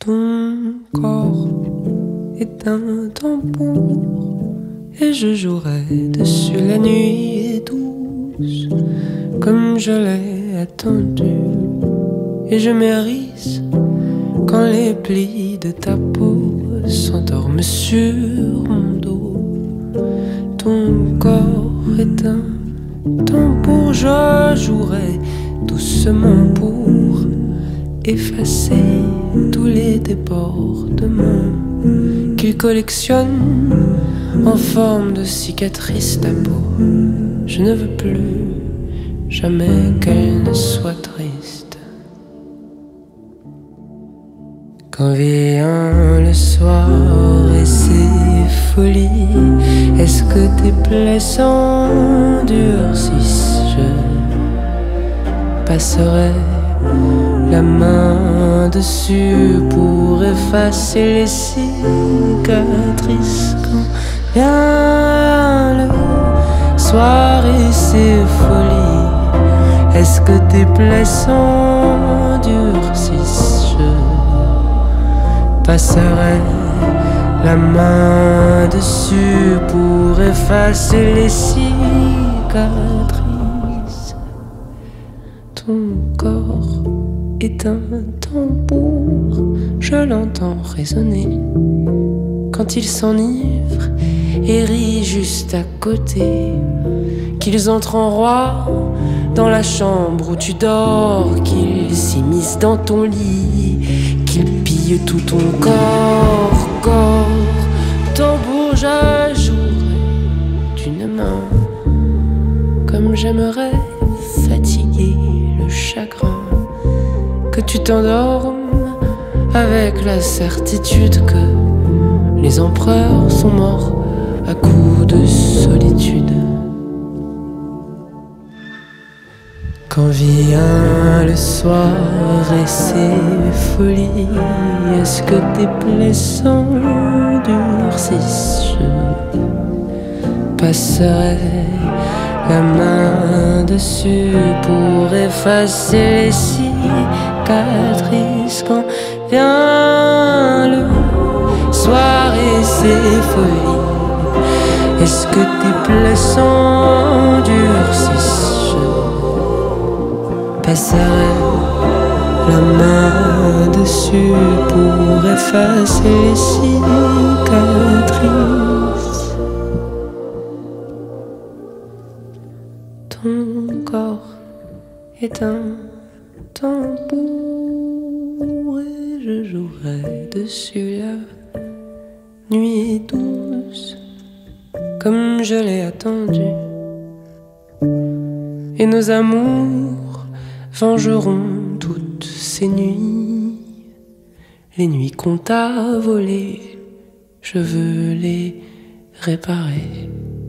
Ton corps est un tambour et je jouerai dessus la nuit douce comme je l'ai attendu. Et je m'érisse quand les plis de ta peau s'endorment sur mon dos. Ton corps est un tambour, je jouerai doucement pour effacer tous les débordements qu'il collectionne en forme de cicatrice ta peau. Je ne veux plus jamais qu'elle ne soit triste. Quand vient le soir et ses folies, est-ce que tes plaies s'endurcissent? Je passerai la main dessus pour effacer les cicatrices. Quand vient le soir et ses folies, est-ce que tes plaies s'endurcissent? Je passerai la main dessus pour effacer les cicatrices. Ton corps est un tambour, je l'entends résonner quand il s'enivre et rit juste à côté. Qu'ils entrent en roi dans la chambre où tu dors, qu'ils s'immiscent dans ton lit, qu'ils pillent tout ton corps, tambour, je jouerai d'une main comme j'aimerais fatiguer le chagrin. Que tu t'endormes avec la certitude que les empereurs sont morts à coups de solitude. Quand vient le soir et ses folies, est-ce que tes plaies s'endurcissent? Je passerai la main dessus pour effacer les cicatrices. Quand vient le soir et ses folies, est-ce que tes plaies s'endurcissent? Je passerai la main dessus pour effacer les cicatrices. Ton corps est un tambour et je jouerai dessus la nuit douce comme je l'ai attendu. Et nos amours vengeront toutes ces nuits, les nuits qu'on t'a volées, je veux les réparer.